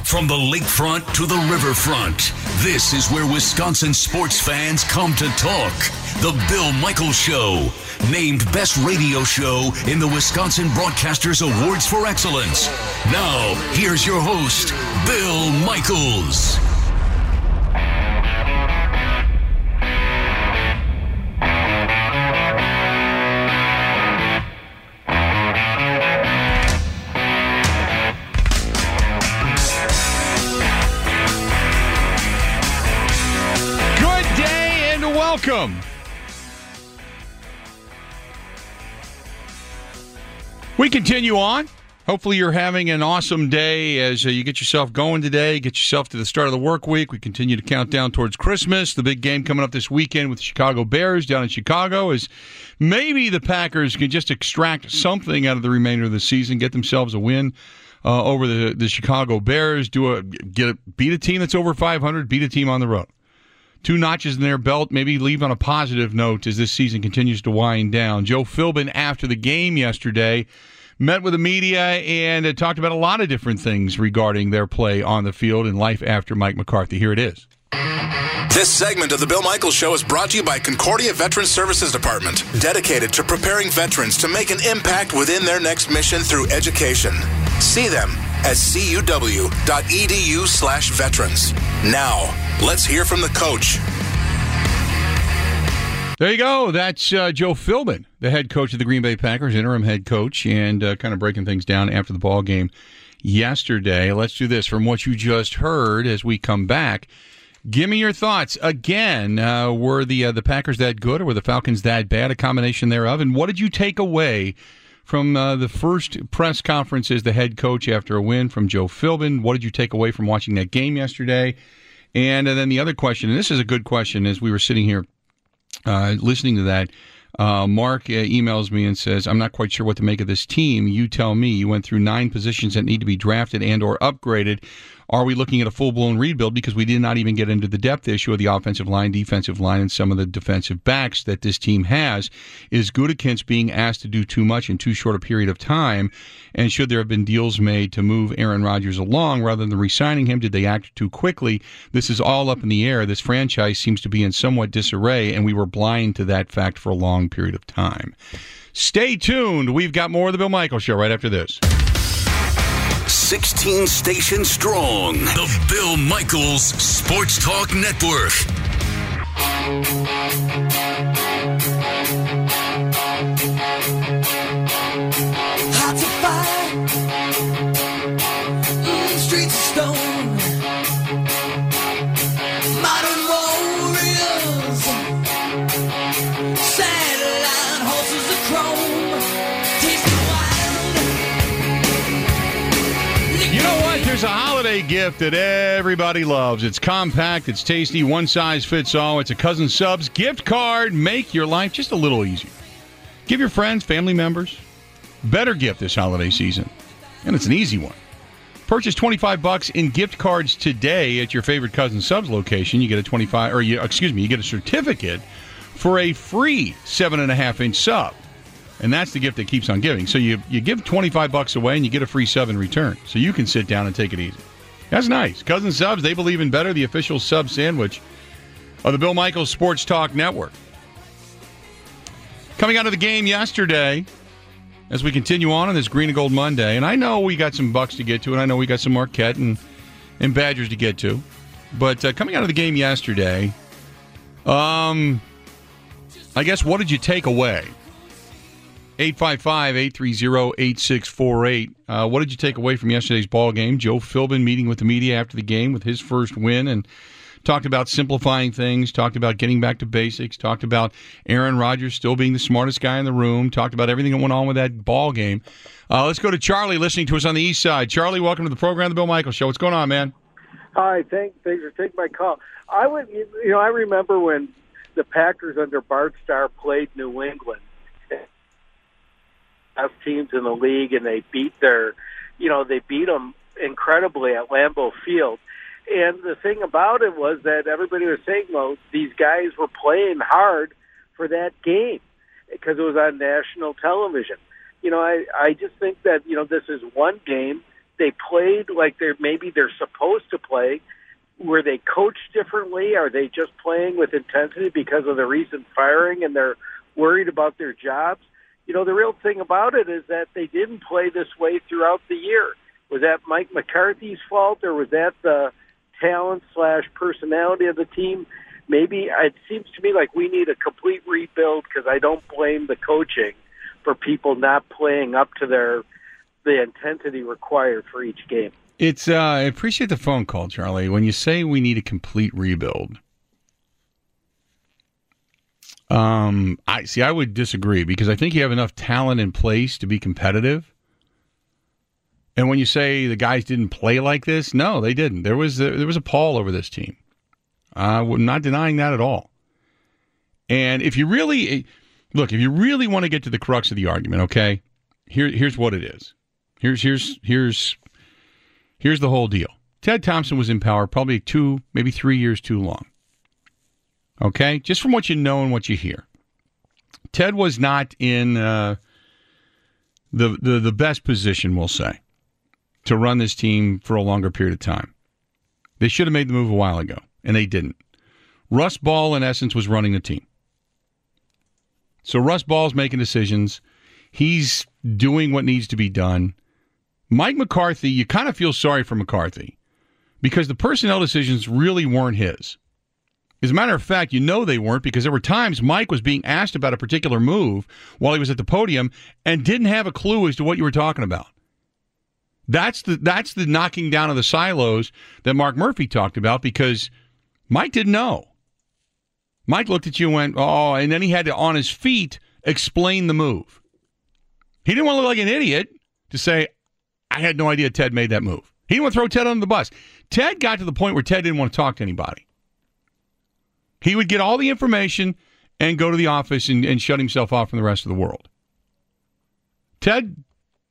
From the lakefront to the riverfront, this is where Wisconsin sports fans come to talk. The Bill Michaels Show, named Best Radio Show in the Wisconsin Broadcasters Awards for Excellence. Now, here's your host, Bill Michaels. Welcome. We continue on. Hopefully you're having an awesome day as you get yourself going today, get yourself to the start of the work week. We continue to count down towards Christmas. The big game coming up this weekend with the Chicago Bears down in Chicago is maybe the Packers can just extract something out of the remainder of the season, get themselves a win over the Chicago Bears, beat a team that's over 500, beat a team on the road. 2 notches in their belt, maybe leave on a positive note as this season continues to wind down. Joe Philbin, after the game yesterday, met with the media and talked about a lot of different things regarding their play on the field and life after Mike McCarthy. Here it is. This segment of the Bill Michaels Show is brought to you by Concordia Veterans Services Department, dedicated to preparing veterans to make an impact within their next mission through education. See them at cuw.edu/veterans. Now, let's hear from the coach. There you go. That's Joe Philbin, the head coach of the Green Bay Packers, interim head coach, and kind of breaking things down after the ball game yesterday. Let's do this. From what you just heard as we come back, give me your thoughts. Again, were the Packers that good or were the Falcons that bad? A combination thereof. And what did you take away from the first press conference as the head coach after a win from Joe Philbin? What did you take away from watching that game yesterday? And then the other question, and this is a good question, as we were sitting here listening to that, Mark emails me and says, I'm not quite sure what to make of this team. You tell me. You went through 9 positions that need to be drafted and or upgraded. Are we looking at a full-blown rebuild? Because we did not even get into the depth issue of the offensive line, defensive line, and some of the defensive backs that this team has. Is Gutekunst being asked to do too much in too short a period of time? And should there have been deals made to move Aaron Rodgers along rather than re-signing him? Did they act too quickly? This is all up in the air. This franchise seems to be in somewhat disarray, and we were blind to that fact for a long period of time. Stay tuned. We've got more of the Bill Michaels Show right after this. 16 stations strong. The Bill Michaels Sports Talk Network. Hearts of fire, streets of stone, modern warriors, satellite horses of chrome, tasting wild. You know what? There's a holiday gift that everybody loves. It's compact, it's tasty, one size fits all. It's a Cousin Subs gift card. Make your life just a little easier. Give your friends, family members better gift this holiday season. And it's an easy one. Purchase $25 in gift cards today at your favorite Cousin Subs location. You get a you get a certificate for a free 7.5-inch sub. And that's the gift that keeps on giving. So you give $25 away and you get a free sub in return. So you can sit down and take it easy. That's nice. Cousin Subs, they believe in better, the official sub sandwich of the Bill Michaels Sports Talk Network. Coming out of the game yesterday, as we continue on this Green and Gold Monday, and I know we got some Bucks to get to, and I know we got some Marquette and Badgers to get to, but coming out of the game yesterday, I guess what did you take away? 855-830-8648. What did you take away from yesterday's ball game? Joe Philbin meeting with the media after the game with his first win and talked about simplifying things, talked about getting back to basics, talked about Aaron Rodgers still being the smartest guy in the room, talked about everything that went on with that ball game. Let's go to Charlie listening to us on the east side. Charlie, welcome to the program, The Bill Michaels Show. What's going on, man? Hi, thanks for taking my call. I remember when the Packers under Bart Starr played New England, best teams in the league, and they beat them incredibly at Lambeau Field. And the thing about it was that everybody was saying, well, these guys were playing hard for that game because it was on national television. I just think that, this is one game they played like they're supposed to play? Were they coached differently? Are they just playing with intensity because of the recent firing and they're worried about their jobs? You know, the real thing about it is that they didn't play this way throughout the year. Was that Mike McCarthy's fault, or was that the talent/personality of the team? Maybe it seems to me like we need a complete rebuild, because I don't blame the coaching for people not playing up to the intensity required for each game. I appreciate the phone call, Charlie. When you say we need a complete rebuild, I would disagree, because I think you have enough talent in place to be competitive. And when you say the guys didn't play like this, no, they didn't. There was a pall over this team. I'm not denying that at all. And if you really want to get to the crux of the argument, okay, here's what it is. Here's the whole deal. Ted Thompson was in power probably 2, maybe 3 years too long. Okay? Just from what you know and what you hear. Ted was not in the best position, we'll say, to run this team for a longer period of time. They should have made the move a while ago, and they didn't. Russ Ball, in essence, was running the team. So Russ Ball's making decisions. He's doing what needs to be done. Mike McCarthy, you kind of feel sorry for McCarthy, because the personnel decisions really weren't his. As a matter of fact, you know they weren't, because there were times Mike was being asked about a particular move while he was at the podium and didn't have a clue as to what you were talking about. That's the knocking down of the silos that Mark Murphy talked about, because Mike didn't know. Mike looked at you and went, oh, and then he had to, on his feet, explain the move. He didn't want to look like an idiot to say, I had no idea Ted made that move. He didn't want to throw Ted under the bus. Ted got to the point where Ted didn't want to talk to anybody. He would get all the information and go to the office and shut himself off from the rest of the world. Ted,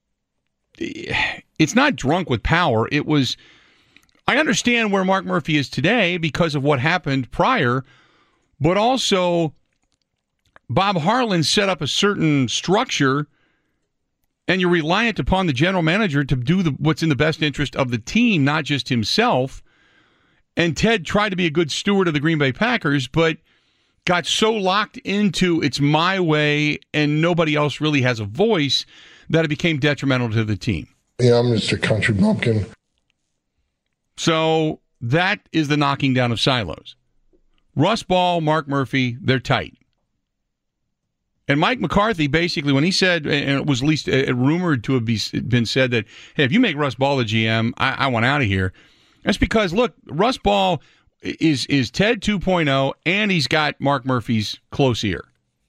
it's not drunk with power. It was, I understand where Mark Murphy is today because of what happened prior, but also Bob Harlan set up a certain structure, and you're reliant upon the general manager to do what's in the best interest of the team, not just himself. And Ted tried to be a good steward of the Green Bay Packers, but got so locked into it's my way and nobody else really has a voice that it became detrimental to the team. Yeah, I'm just a country bumpkin. So that is the knocking down of silos. Russ Ball, Mark Murphy, they're tight. And Mike McCarthy, basically, when he said, and it was at least rumored to have been said that, hey, if you make Russ Ball the GM, I want out of here. That's because, look, Russ Ball is Ted 2.0, and he's got Mark Murphy's close ear.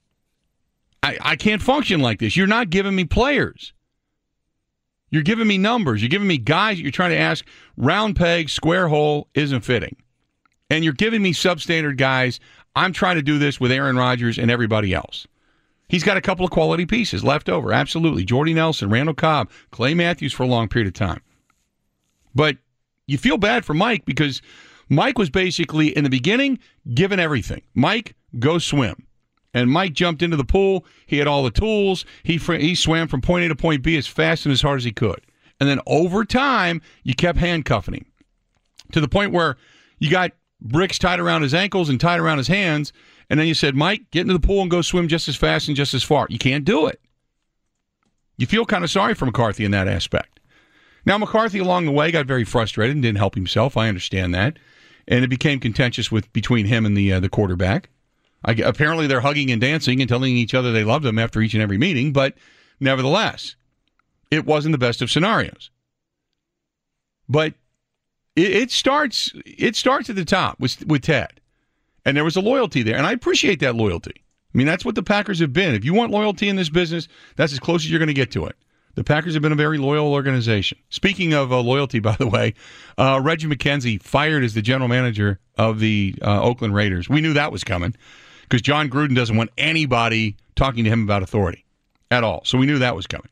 I can't function like this. You're not giving me players. You're giving me numbers. You're giving me guys you're trying to ask. Round peg, square hole isn't fitting. And you're giving me substandard guys. I'm trying to do this with Aaron Rodgers and everybody else. He's got a couple of quality pieces left over, absolutely. Jordy Nelson, Randall Cobb, Clay Matthews for a long period of time. But you feel bad for Mike, because Mike was basically, in the beginning, given everything. Mike, go swim. And Mike jumped into the pool. He had all the tools. He swam from point A to point B as fast and as hard as he could. And then over time, you kept handcuffing him to the point where you got bricks tied around his ankles and tied around his hands. And then you said, Mike, get into the pool and go swim just as fast and just as far. You can't do it. You feel kind of sorry for McCarthy in that aspect. Now, McCarthy, along the way, got very frustrated and didn't help himself. I understand that. And it became contentious between him and the quarterback. Apparently, they're hugging and dancing and telling each other they loved him after each and every meeting. But nevertheless, it wasn't the best of scenarios. But it starts at the top with Ted. And there was a loyalty there. And I appreciate that loyalty. I mean, that's what the Packers have been. If you want loyalty in this business, that's as close as you're going to get to it. The Packers have been a very loyal organization. Speaking of loyalty, by the way, Reggie McKenzie fired as the general manager of the Oakland Raiders. We knew that was coming because John Gruden doesn't want anybody talking to him about authority at all. So we knew that was coming.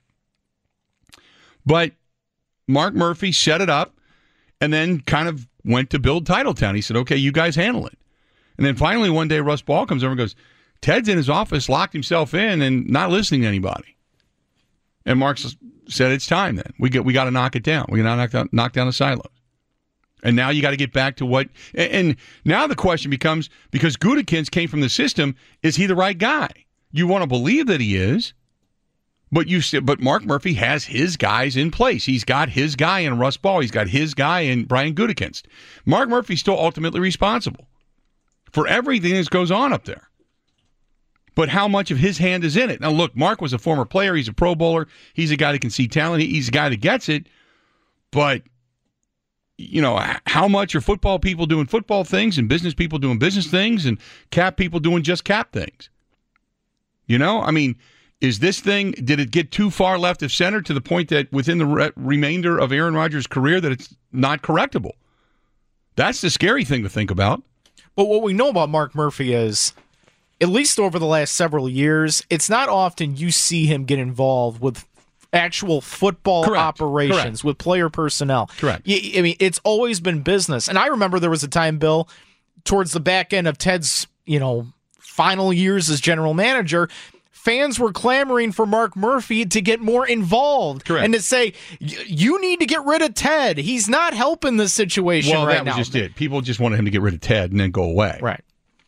But Mark Murphy set it up and then kind of went to build Titletown. He said, okay, you guys handle it. And then finally one day Russ Ball comes over and goes, Ted's in his office, locked himself in and not listening to anybody. And Mark's said it's time. Then we got to knock it down. We got to knock down the silos. And now you got to get back to what. And now the question becomes, because Gutekunst came from the system, is he the right guy? You want to believe that he is, but Mark Murphy has his guys in place. He's got his guy in Russ Ball. He's got his guy in Brian Gutekunst. Mark Murphy's still ultimately responsible for everything that goes on up there. But how much of his hand is in it? Now, look, Mark was a former player. He's a Pro Bowler. He's a guy that can see talent. He's a guy that gets it. But how much are football people doing football things and business people doing business things and cap people doing just cap things? Is this thing, did it get too far left of center to the point that within the remainder of Aaron Rodgers' career that it's not correctable? That's the scary thing to think about. But what we know about Mark Murphy is, at least over the last several years, it's not often you see him get involved with actual football operations, with player personnel. Correct. It's always been business. And I remember there was a time, Bill, towards the back end of Ted's, final years as general manager, fans were clamoring for Mark Murphy to get more involved. Correct. And to say, you need to get rid of Ted. He's not helping this situation right now. Well, that was just it. People just wanted him to get rid of Ted and then go away. Right.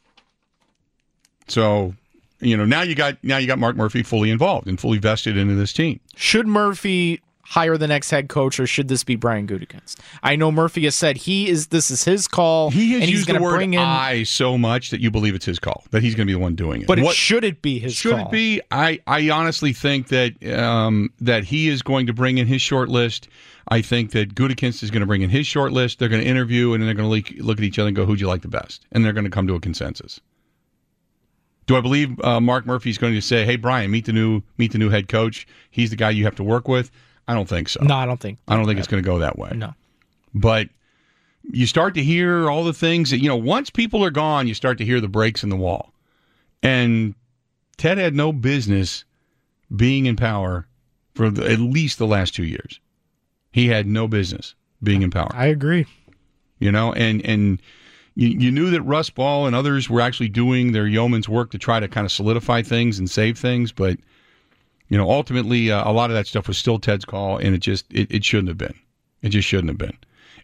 So, now you got Mark Murphy fully involved and fully vested into this team. Should Murphy hire the next head coach, or should this be Brian Gutekunst? I know Murphy has said this is his call. He has and used he's the word bring in, "I" so much that you believe it's his call, that he's going to be the one doing it. But should it be his call? Should it be? I honestly think that that he is going to bring in his short list. I think that Gutekunst is going to bring in his short list. They're going to interview, and then they're going to look at each other and go, who'd you like the best? And they're going to come to a consensus. Do I believe Mark Murphy's going to say, hey, Brian, meet the new head coach. He's the guy you have to work with? I don't think so. No, I don't think it's going to go that way. No. But you start to hear all the things that, once people are gone, you start to hear the breaks in the wall. And Ted had no business being in power for at least the last 2 years. He had no business being in power. I agree. And you knew that Russ Ball and others were actually doing their yeoman's work to try to kind of solidify things and save things, but ultimately a lot of that stuff was still Ted's call, and it shouldn't have been. It just shouldn't have been.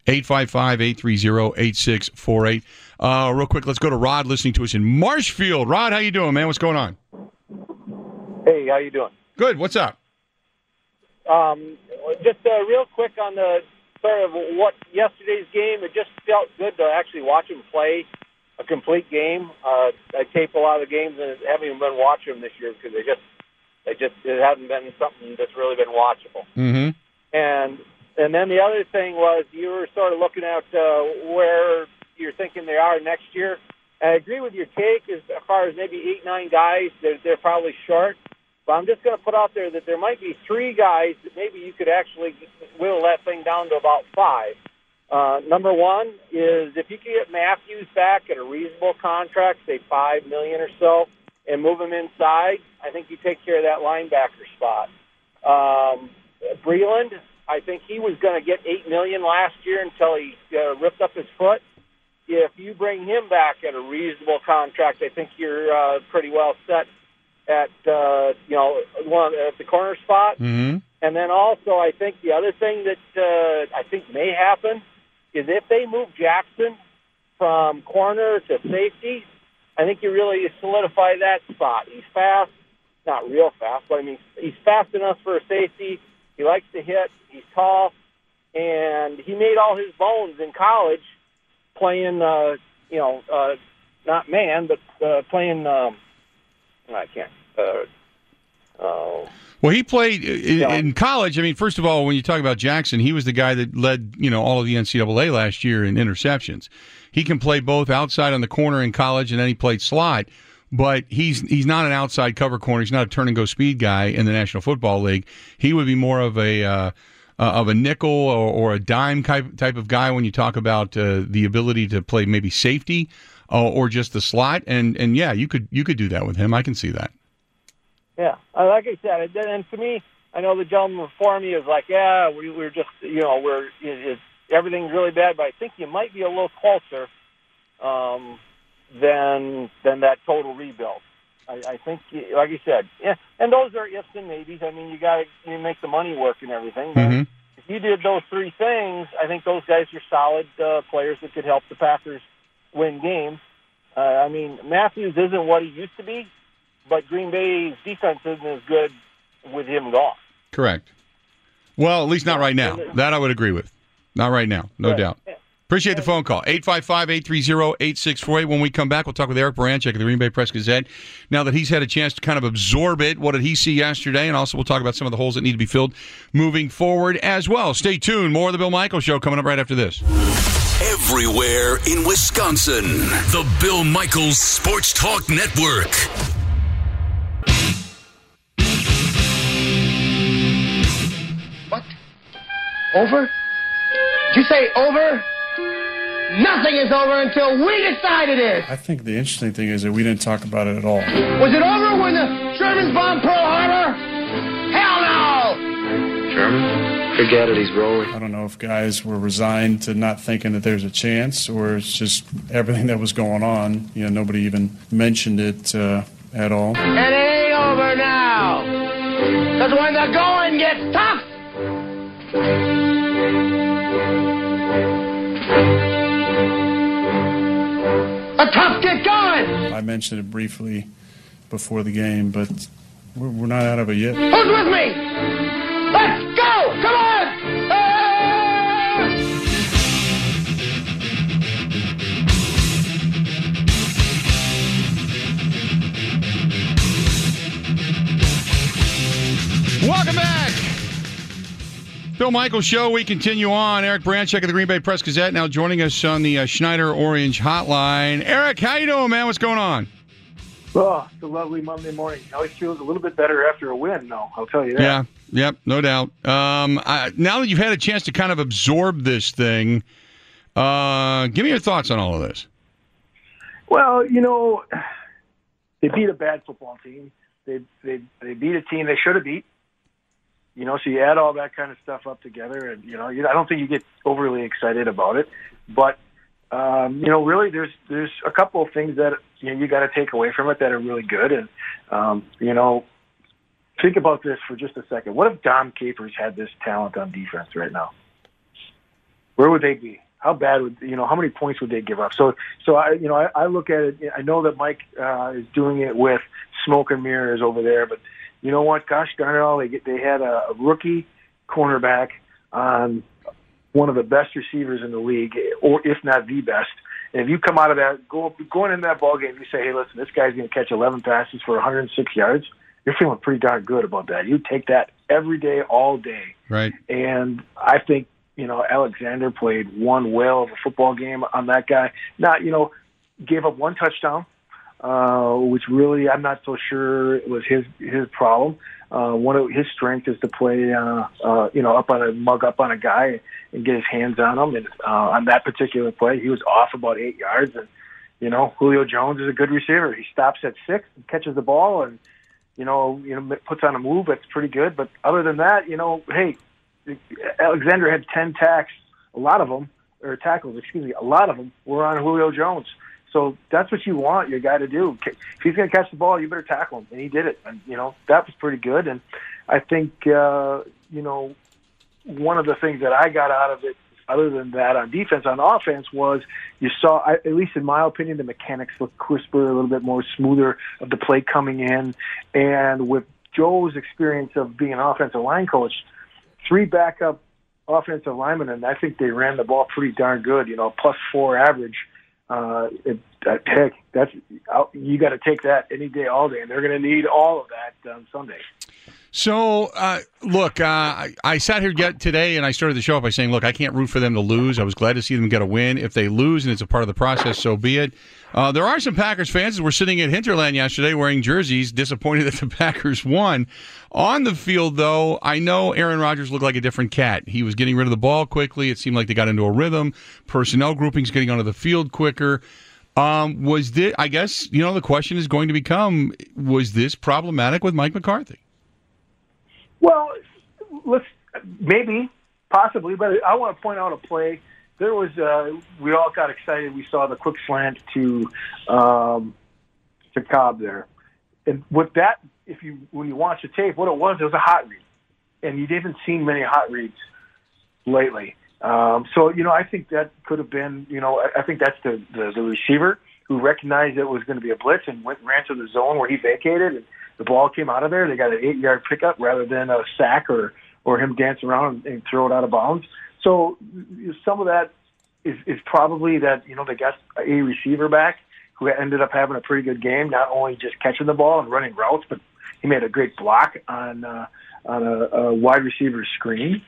855-830-8648. Real quick, let's go to Rod listening to us in Marshfield. Rod, how you doing, man? What's going on? Hey, how you doing? Good. What's up? Just real quick on the sort of what yesterday's game, it just felt good to actually watch him play a complete game. I tape a lot of the games and haven't even been watching them this year because it hasn't been something that's really been watchable. Mm-hmm. And then the other thing was you were sort of looking at where you're thinking they are next year. And I agree with your take as far as maybe 8-9 guys. They're probably short. But I'm just going to put out there that there might be 3 guys that maybe you could actually whittle that thing down to about 5. Number one is if you can get Matthews back at a reasonable contract, say $5 million or so, and move him inside, I think you take care of that linebacker spot. Breland, I think he was going to get $8 million last year until he ripped up his foot. If you bring him back at a reasonable contract, I think you're pretty well set at the corner spot. Mm-hmm. And then also, I think the other thing that I think may happen is if they move Jackson from corner to safety, I think you really solidify that spot. He's fast, not real fast, but he's fast enough for a safety. He likes to hit. He's tall, and he made all his bones in college playing, not man, but playing. I can't. Well, he played in college. First of all, when you talk about Jackson, he was the guy that led, all of the NCAA last year in interceptions. He can play both outside on the corner in college, and then he played slot. But he's not an outside cover corner. He's not a turn and go speed guy in the National Football League. He would be more of a nickel or a dime type of guy when you talk about the ability to play maybe safety or just the slot. And yeah, you could do that with him. I can see that. Yeah, like I said, and to me, I know the gentleman before me is like, yeah, we're just, everything's really bad, but I think you might be a little closer than that total rebuild. I think, like you said, yeah, and those are ifs and maybes. I mean, you make the money work and everything. But if you did those three things, I think those guys are solid players that could help the Packers win games. I mean, Matthews isn't what he used to be, but Green Bay's defense isn't as good with him gone. Correct. Well, at least not right now. That I would agree with. Not right now, no doubt. Appreciate the phone call. 855-830-8648. When we come back, we'll talk with Eric Baranczyk of the Green Bay Press-Gazette. Now that he's had a chance to kind of absorb it, what did he see yesterday? And also we'll talk about some of the holes that need to be filled moving forward as well. Stay tuned. More of the Bill Michaels Show coming up right after this. Everywhere in Wisconsin, the Bill Michaels Sports Talk Network. What? Over? Did you say over? Nothing is over until we decide it is. I think the interesting thing is that we didn't talk about it at all. Was it over when the Germans bombed Pearl Harbor? Hell no! German? Forget it, he's rolling. I don't know if guys were resigned to not thinking that there's a chance, or it's just everything that was going on. You know, nobody even mentioned it at all. And it ain't over now. Because when the going gets tough, the tough get going. I mentioned it briefly before the game, but we're not out of it yet. Who's with me? Let's go! Come on! Welcome back. Bill Michaels Show. We continue on. Eric Baranczyk of the Green Bay Press-Gazette now joining us on the Schneider Orange Hotline. Eric, how you doing, man? What's going on? Oh, it's a lovely Monday morning. Always feels a little bit better after a win, though. I'll tell you that. Yeah, yep, no doubt. Now that you've had a chance to kind of absorb this thing, give me your thoughts on all of this. Well, you know, they beat a bad football team. They beat a team they should have beat. You know, so you add all that kind of stuff up together, and you know, I don't think you get overly excited about it. But you know, really, there's a couple of things that you got to take away from it that are really good. And you know, think about this for just a second. What if Dom Capers had this talent on defense right now? Where would they be? How bad would how many points would they give up? So I look at it. I know that Mike is doing it with smoke and mirrors over there, but you know what? Gosh darn it all, they had a rookie cornerback on one of the best receivers in the league, or if not the best. And if you come out of that, going into that ball game, you say, hey, listen, this guy's going to catch 11 passes for 106 yards. You're feeling pretty darn good about that. You take that every day, all day. Right. And I think, Alexander played one whale of a football game on that guy. Gave up one touchdown, which really I'm not so sure it was his problem. One of his strengths is to play, up on a guy and get his hands on him. And on that particular play, he was off about 8 yards. And Julio Jones is a good receiver. He stops at 6 and catches the ball, and puts on a move that's pretty good. But other than that, hey, Alexander had 10 tackles. A lot of them were on Julio Jones. So that's what you want your guy to do. If he's going to catch the ball, you better tackle him. And he did it. And, that was pretty good. And I think, one of the things that I got out of it, other than that on defense, on offense, was you saw, at least in my opinion, the mechanics look crisper, a little bit more smoother of the play coming in. And with Joe's experience of being an offensive line coach, 3 backup offensive linemen, and I think they ran the ball pretty darn good, +4 average. Heck, you got to take that any day, all day, and they're going to need all of that on Sunday. So, look, I sat here today and I started the show by saying, look, I can't root for them to lose. I was glad to see them get a win. If they lose and it's a part of the process, so be it. There are some Packers fans that were sitting at Hinterland yesterday wearing jerseys, disappointed that the Packers won. On the field, though, I know Aaron Rodgers looked like a different cat. He was getting rid of the ball quickly. It seemed like they got into a rhythm. Personnel groupings getting onto the field quicker. Was this, I guess, the question is going to become, was this problematic with Mike McCarthy? Well, possibly, but I want to point out a play. There was, we all got excited. We saw the quick slant to Cobb there. And with that, when you watch the tape, what it was a hot read, and you haven't seen many hot reads lately. So I think that could have been, I think that's the receiver who recognized it was going to be a blitz and ran to the zone where he vacated, and the ball came out of there. They got an 8-yard pickup rather than a sack or him dance around and throw it out of bounds. So some of that is probably that, they got a receiver back who ended up having a pretty good game, not only just catching the ball and running routes, but he made a great block on a wide receiver screen.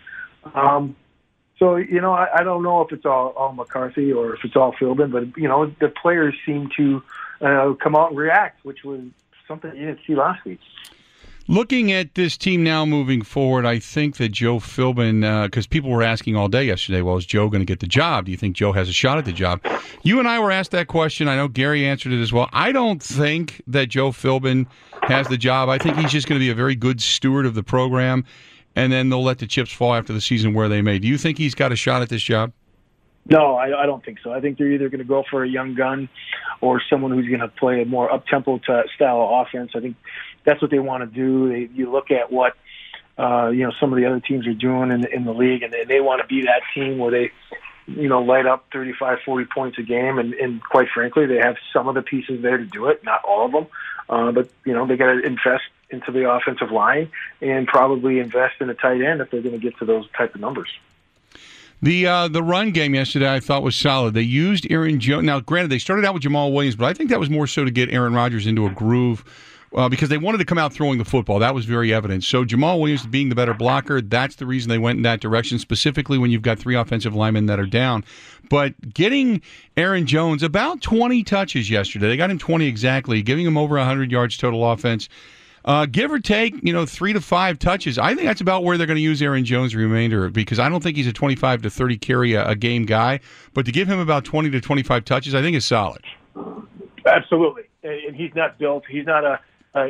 So, I don't know if it's all McCarthy or if it's all Philbin, but, the players seem to come out and react, which was something you didn't see last week. Looking at this team now moving forward, I think that Joe Philbin, because people were asking all day yesterday, well, is Joe going to get the job? Do you think Joe has a shot at the job? You and I were asked that question. I know Gary answered it as well. I don't think that Joe Philbin has the job. I think he's just going to be a very good steward of the program, and then they'll let the chips fall after the season where they may. Do you think he's got a shot at this job? No, I don't think so. I think they're either going to go for a young gun or someone who's going to play a more up-tempo style of offense. I think that's what they want to do. You look at what some of the other teams are doing in the league, and they want to be that team where they light up 35, 40 points a game, and quite frankly, they have some of the pieces there to do it, not all of them. But they got to invest into the offensive line and probably invest in a tight end if they're going to get to those type of numbers. The run game yesterday I thought was solid. They used Aaron Jones. Now, granted, they started out with Jamal Williams, but I think that was more so to get Aaron Rodgers into a groove because they wanted to come out throwing the football. That was very evident. So Jamal Williams being the better blocker, that's the reason they went in that direction, specifically when you've got 3 offensive linemen that are down. But getting Aaron Jones about 20 touches yesterday, they got him 20 exactly, giving him over 100 yards total offense. Give or take, 3 to 5 touches. I think that's about where they're going to use Aaron Jones the remainder, because I don't think he's a 25 to 30 carry a game guy. But to give him about 20 to 25 touches, I think is solid. Absolutely, and he's not built. He's not a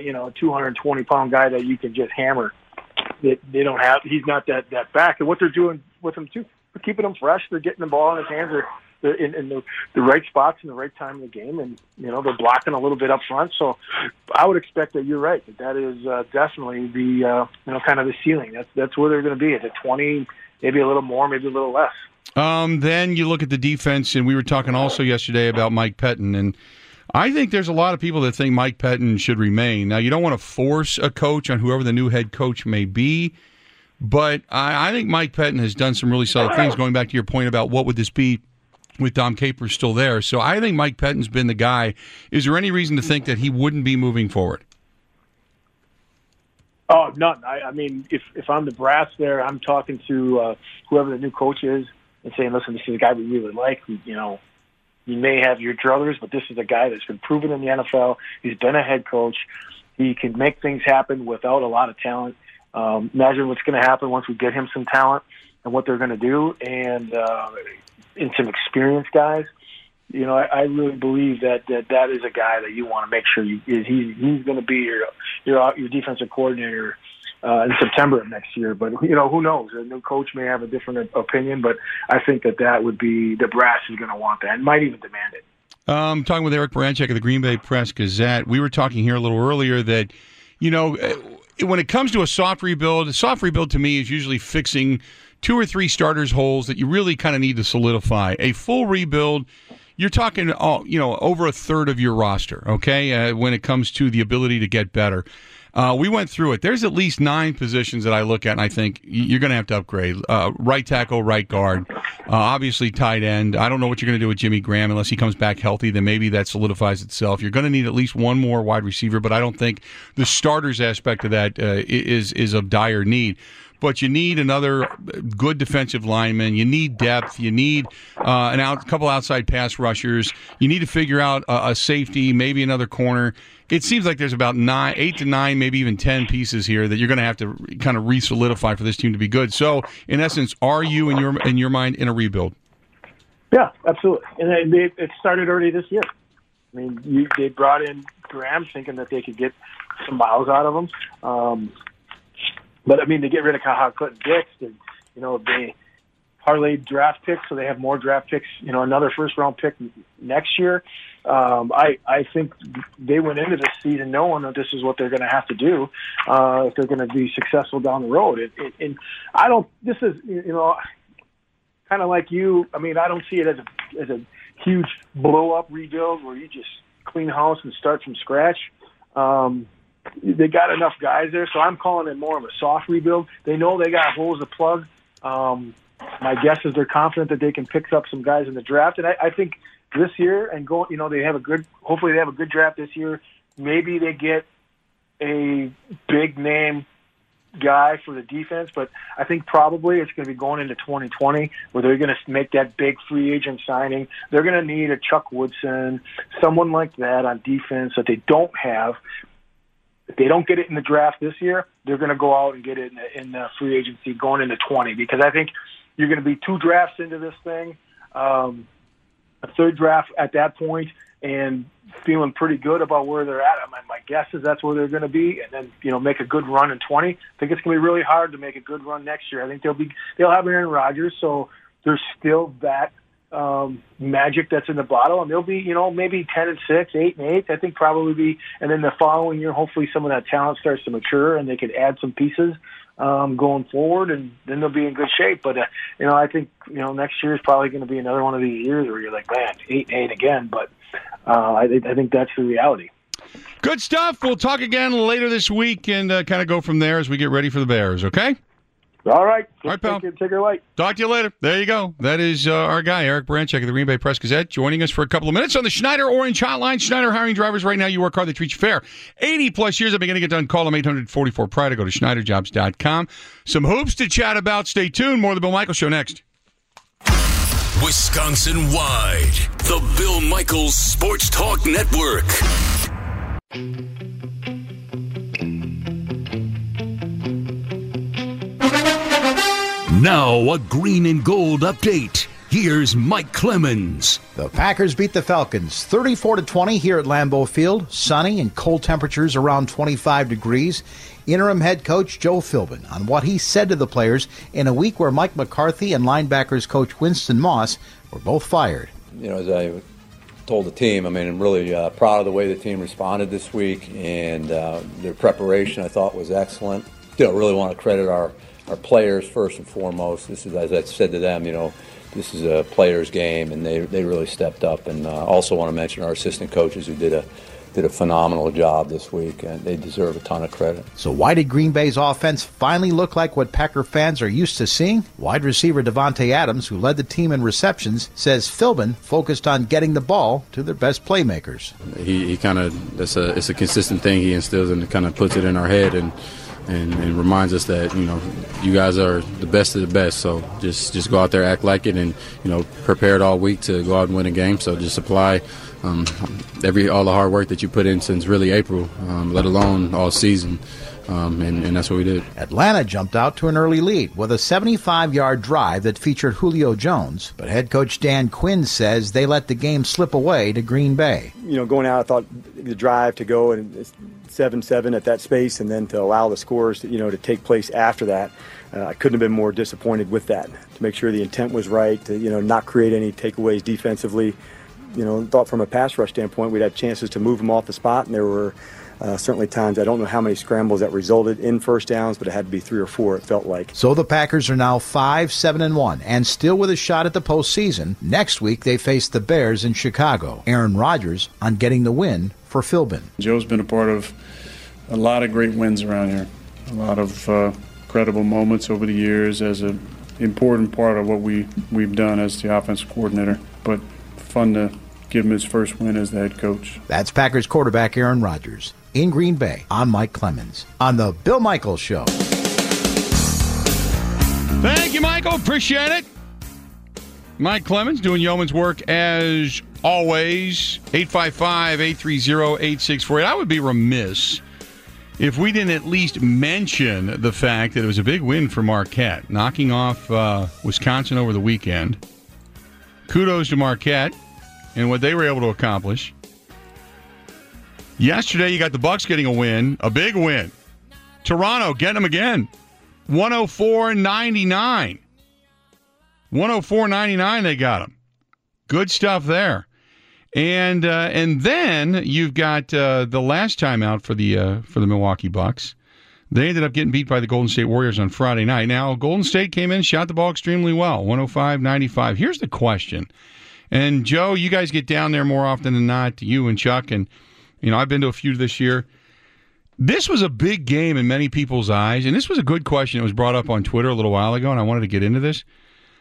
220-pound guy that you can just hammer. They don't have. He's not that back. And what they're doing with him too, they're keeping him fresh. They're getting the ball in his hands. They're in the right spots in the right time of the game, and they're blocking a little bit up front. So I would expect that you're right. That is definitely the kind of the ceiling. That's where they're going to be at 20, maybe a little more, maybe a little less. Then you look at the defense, and we were talking also yesterday about Mike Pettin, and I think there's a lot of people that think Mike Pettin should remain. Now, you don't want to force a coach on whoever the new head coach may be, but I think Mike Pettin has done some really solid things, going back to your point about what would this be with Dom Capers still there. So I think Mike Pettin's been the guy. Is there any reason to think that he wouldn't be moving forward? Oh, none. I mean, if I'm the brass there, I'm talking to whoever the new coach is and saying, listen, this is a guy we really like. You may have your druthers, but this is a guy that's been proven in the NFL. He's been a head coach. He can make things happen without a lot of talent. Imagine what's going to happen once we get him some talent and what they're going to do, and some experienced guys. I really believe that is a guy that you want to make sure he's going to be your defensive coordinator in September of next year. But who knows? A new coach may have a different opinion, but I think that would be the brass is going to want that and might even demand it. I'm talking with Eric Baranczyk of the Green Bay Press-Gazette. We were talking here a little earlier that when it comes to a soft rebuild to me is usually fixing 2 or 3 starters' holes that you really kind of need to solidify. A full rebuild, you're talking, over a third of your roster, okay, when it comes to the ability to get better. We went through it. There's at least 9 positions that I look at and I think you're going to have to upgrade. Right tackle, right guard, obviously tight end. I don't know what you're going to do with Jimmy Graham unless he comes back healthy. Then maybe that solidifies itself. You're going to need at least one more wide receiver, but I don't think the starters aspect of that is of dire need. But you need another good defensive lineman. You need depth. You need a couple outside pass rushers. You need to figure out a safety, maybe another corner. It seems like there's about 8 to 9, maybe even 10 pieces here that you're going to have to kind of re-solidify for this team to be good. So, in essence, are you, in your mind, in a rebuild? Yeah, absolutely. And it started already this year. I mean, they brought in Graham thinking that they could get some miles out of him. But, I mean, to get rid of Clinton Dix, they parlayed draft picks, so they have more draft picks, another first-round pick next year. I think they went into this season knowing that this is what they're going to have to do if they're going to be successful down the road. And I don't. This is kind of like you. I mean, I don't see it as a huge blow-up rebuild where you just clean house and start from scratch. They got enough guys there, so I'm calling it more of a soft rebuild. They know they got holes to plug. My guess is they're confident that they can pick up some guys in the draft, and I think this year and they have hopefully they have a good draft this year. Maybe they get a big name guy for the defense, but I think probably it's going to be going into 2020 where they're going to make that big free agent signing. They're going to need a Chuck Woodson, someone like that on defense that they don't have. If they don't get it in the draft this year, they're going to go out and get it in the free agency going into 20, because I think you're going to be 2 drafts into this thing, a 3rd draft at that point, and feeling pretty good about where they're at. My guess is that's where they're going to be, and then make a good run in 20. I think it's going to be really hard to make a good run next year. I think they'll have Aaron Rodgers, so there's still that magic that's in the bottle, and they'll be maybe 10-6, 8-8. I think probably be, and then the following year, hopefully some of that talent starts to mature, and they can add some pieces going forward, and then they'll be in good shape. But I think next year is probably going to be another one of these years where you're like, man, 8-8 again. But I think that's the reality. Good stuff. We'll talk again later this week and kind of go from there as we get ready for the Bears. Okay. All right. All right, pal. Take her light. Talk to you later. There you go. That is our guy, Eric Branchek of the Green Bay Press-Gazette, joining us for a couple of minutes on the Schneider Orange Hotline. Schneider hiring drivers right now. You work hard, they treat you fair. 80-plus years. I've been getting it done. Call them 844-PRIDE. Go to schneiderjobs.com. Some hoops to chat about. Stay tuned. More of the Bill Michaels Show next. Wisconsin-wide, the Bill Michaels Sports Talk Network. Now, a green and gold update. Here's Mike Clemens. The Packers beat the Falcons 34-20 here at Lambeau Field. Sunny and cold temperatures around 25 degrees. Interim head coach Joe Philbin on what he said to the players in a week where Mike McCarthy and linebackers coach Winston Moss were both fired. As I told the team, I'm really proud of the way the team responded this week, and their preparation I thought was excellent. Really want to credit our players first and foremost. This is, as I said to them, this is a players' game, and they really stepped up. And also want to mention our assistant coaches who did a phenomenal job this week, and they deserve a ton of credit. So why did Green Bay's offense finally look like what Packer fans are used to seeing? Wide receiver Devontae Adams, who led the team in receptions, says Philbin focused on getting the ball to their best playmakers. He kind of, it's a consistent thing he instills and kind of puts it in our head and reminds us that, you guys are the best of the best. So just go out there, act like it, and, prepared all week to go out and win a game. So just apply all the hard work that you put in since really April, let alone all season. And that's what we did. Atlanta jumped out to an early lead with a 75-yard drive that featured Julio Jones. But head coach Dan Quinn says they let the game slip away to Green Bay. Going out, I thought the drive to go and 7-7 at that space, and then to allow the scores to take place after that, I couldn't have been more disappointed with that. To make sure the intent was right, to not create any takeaways defensively. Thought from a pass rush standpoint, we'd had chances to move them off the spot, and there were certainly times, I don't know how many scrambles that resulted in first downs, but it had to be 3 or 4, it felt like. So the Packers are now 5-7-1 and still with a shot at the postseason. Next week, they face the Bears in Chicago. Aaron Rodgers on getting the win for Philbin. Joe's been a part of a lot of great wins around here, a lot of credible moments over the years as an important part of what we've done as the offensive coordinator, but fun to give him his first win as the head coach. That's Packers quarterback Aaron Rodgers. In Green Bay, I'm Mike Clemens on the Bill Michaels Show. Thank you, Michael. Appreciate it. Mike Clemens doing yeoman's work as always. 855-830-8648. I would be remiss if we didn't at least mention the fact that it was a big win for Marquette, knocking off Wisconsin over the weekend. Kudos to Marquette and what they were able to accomplish. Yesterday, you got the Bucks getting a win, a big win. Toronto getting them again, 104-99. 104.99 they got him. Good stuff there. And then you've got the last time out for the Milwaukee Bucks. They ended up getting beat by the Golden State Warriors on Friday night. Now, Golden State came in, shot the ball extremely well, 105-95. Here's the question. And, Joe, you guys get down there more often than not, you and Chuck, and, I've been to a few this year. This was a big game in many people's eyes, and this was a good question. It was brought up on Twitter a little while ago, and I wanted to get into this.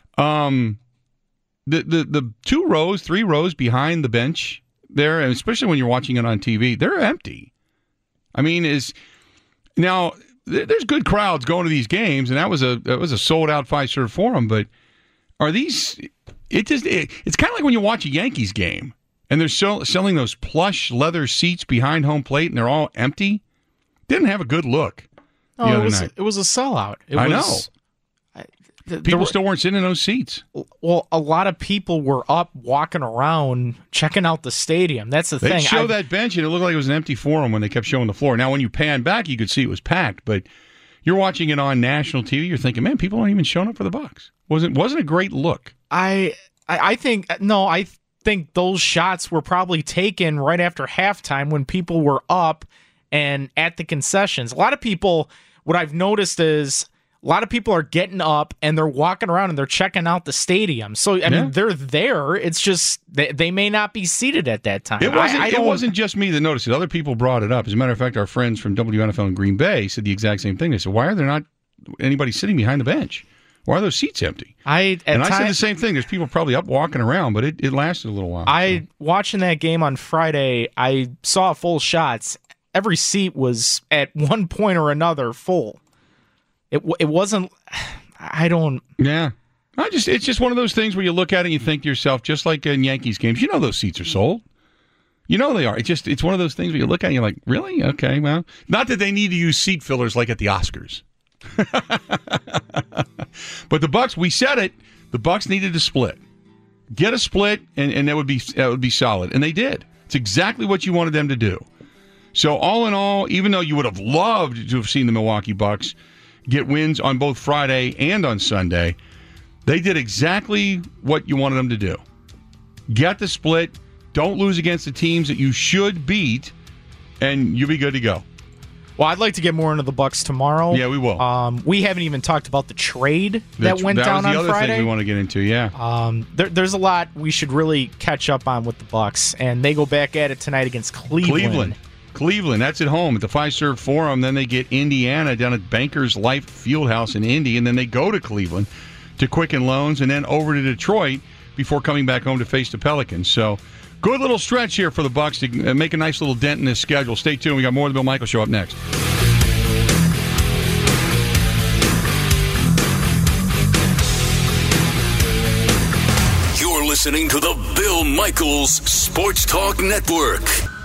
The 2 rows, 3 rows behind the bench there, and especially when you're watching it on TV, they're empty. I mean, now there's good crowds going to these games, and that was a sold out Fiserv Forum. But are these? It's kind of like when you watch a Yankees game, and they're selling those plush leather seats behind home plate, and they're all empty. Didn't have a good look. The other night. It was a sellout. I know. People still weren't sitting in those seats. Well, a lot of people were up walking around, checking out the stadium. That's the thing. They'd show that bench, and it looked like it was an empty forum when they kept showing the floor. Now, when you pan back, you could see it was packed, but you're watching it on national TV, you're thinking, man, people aren't even showing up for the Bucks. Wasn't a great look. I think those shots were probably taken right after halftime when people were up and at the concessions. A lot of people, what I've noticed is a lot of people are getting up and they're walking around and they're checking out the stadium. So, I mean, they're there. It's just they may not be seated at that time. It wasn't just me that noticed it. Other people brought it up. As a matter of fact, our friends from WNFL in Green Bay said the exact same thing. They said, why are there not anybody sitting behind the bench? Why are those seats empty? I said the same thing. There's people probably up walking around, but it lasted a little while. Watching that game on Friday, I saw full shots. Every seat was at one point or another full. It wasn't. I don't. Yeah, it's just one of those things where you look at it and you think to yourself, just like in Yankees games, those seats are sold. They are. It's one of those things where you look at it and you're like, really? Okay, well, not that they need to use seat fillers like at the Oscars. But the Bucks, we said it. The Bucks needed to split, get a split, and that would be solid, and they did. It's exactly what you wanted them to do. So all in all, even though you would have loved to have seen the Milwaukee Bucks get wins on both Friday and on Sunday, they did exactly what you wanted them to do. Get the split, don't lose against the teams that you should beat, and you'll be good to go. Well, I'd like to get more into the Bucks tomorrow. Yeah, we will. We haven't even talked about the trade that went down on Friday. That was the other thing we want to get into, yeah. There's a lot we should really catch up on with the Bucks, and they go back at it tonight against Cleveland. Cleveland, that's at home at the Fiserv Forum. Then they get Indiana down at Bankers Life Fieldhouse in Indy, and then they go to Cleveland to Quicken Loans, and then over to Detroit before coming back home to face the Pelicans. So, good little stretch here for the Bucks to make a nice little dent in this schedule. Stay tuned. We got more of the Bill Michaels Show up next. You're listening to the Bill Michaels Sports Talk Network.